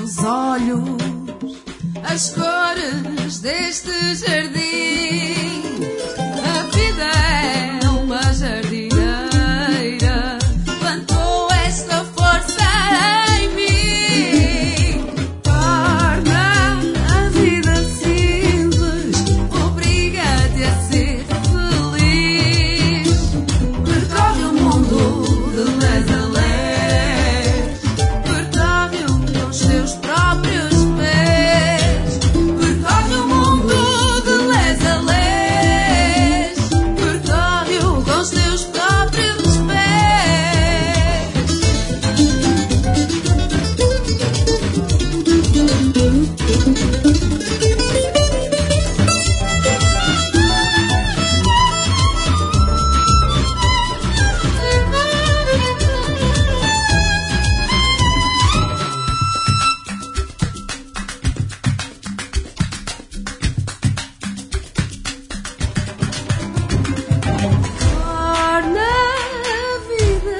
teus olhos, as cores deste jardim. A vida é uma jardineira, plantou esta força em mim. Torna a vida simples, obriga-te a ser feliz. Percorre o mundo de leste a leste, percorre-o com os teus próprios pés. Percorre o mundo de leste a leste, percorre-o com os teus próprios Torna a vida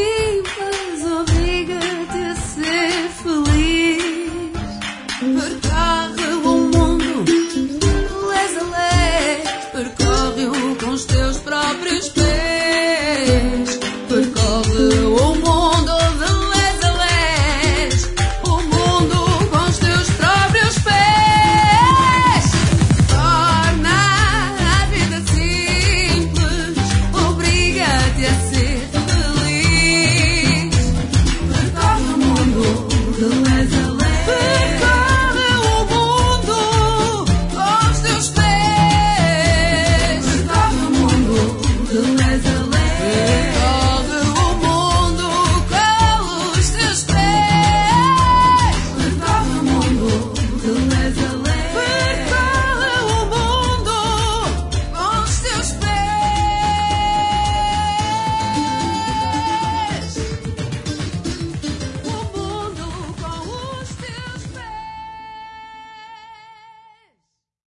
simples, obriga-te a ser feliz.